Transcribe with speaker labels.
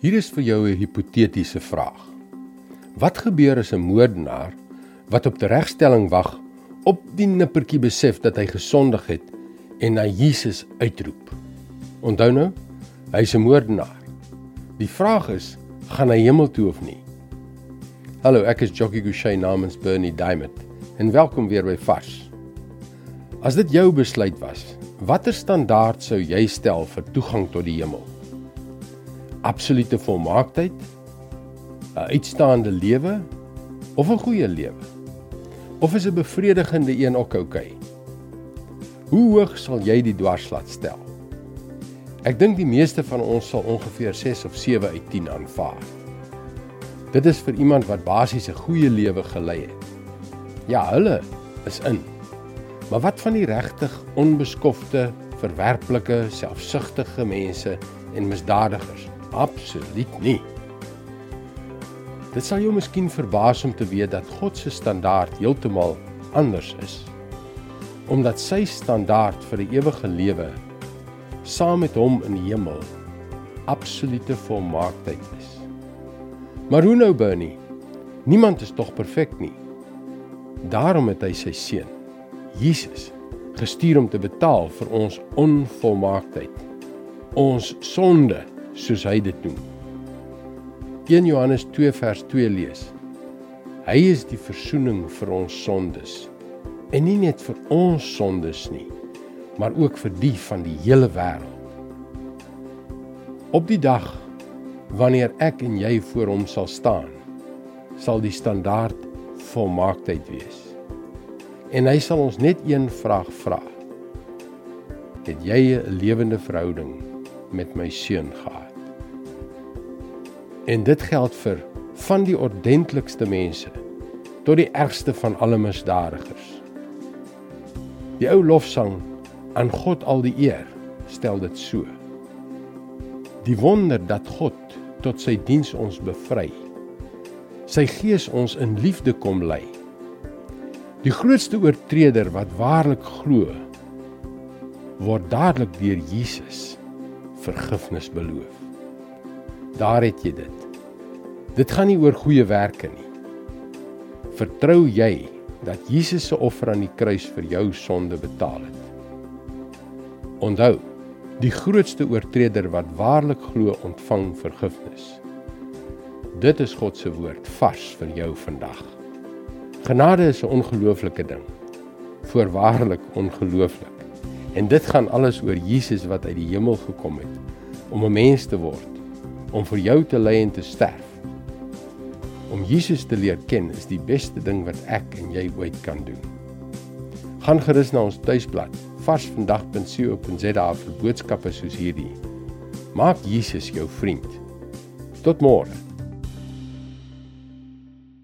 Speaker 1: Hier is vir jou 'n hipotetiese vraag. Wat gebeur as 'n moordenaar wat op teregstelling wag, op die nippertjie besef dat hy gesondig het en na Jesus uitroep? Onthou nou, hy is 'n moordenaar. Die vraag is, gaan hy hemel toe of nie? Hallo, ek is Jockey Gouchee namens Bernie Diamond en welkom weer by Vars. As dit jou besluit was, watter standaard sou jy stel vir toegang tot die hemel? Absolute volmaaktheid, 'n uitstaande lewe of 'n goeie lewe? Of is 'n bevredigende een ook oukei? Hoe hoog sal jy die dwarslat stel? Ek dink die meeste van ons sal ongeveer 6 of 7 uit 10 aanvaar. Dit is vir iemand wat basies 'n goeie lewe gelei het. Ja, hulle is in. Maar wat van die regtig onbeskofte, verwerplike, selfsugtige mense en misdadigers? Absoluut nie. Dit sal jou miskien verbaas om te weet dat God se standaard heeltemal anders is. Omdat sy standaard vir 'n ewige lewe saam met hom in die hemel absolute volmaaktheid is. Maar hoe nou, Bernie? Niemand is tog perfek nie. Daarom het hy sy seun, Jesus, gestuur om te betaal vir ons onvolmaaktheid, ons sonde, soos hy dit noem. 1 Johannes 2 vers 2 lees: Hy is die versoening vir ons sondes, en nie net vir ons sondes nie, maar ook vir die van die hele wêreld. Op die dag, wanneer ek en jy voor hom sal staan, sal die standaard volmaaktheid wees. En hy sal ons net een vraag vra: het jy 'n lewende verhouding met my seun gehad? En dit geld vir van die ordentlikste mense tot die ergste van alle misdadigers. Die ou lofsang aan God al die eer stel dit so: die wonder dat God tot sy diens ons bevry, sy gees ons in liefde kom lei. Die grootste oortreder wat waarlik glo, word dadelik deur Jesus vergifnis beloof. Daar het jy dit. Dit gaan nie oor goeie werke nie. Vertrou jy dat Jesus se offer aan die kruis vir jou sonde betaal het? Onthou, die grootste oortreder wat waarlik glo, ontvang vergifnis. Dit is God se woord vars vir jou vandag. Genade is 'n ongelooflike ding. Voorwaarlik ongelooflik. En dit gaan alles oor Jesus wat uit die hemel gekom het om 'n mens te word, om vir jou te ly en te sterf. Om Jesus te leer ken is die beste ding wat ek en jy ooit kan doen. Gaan gerus na ons tuisblad varsvandag.co.za vir boodskappe soos hierdie. Maak Jesus jou vriend. Tot môre.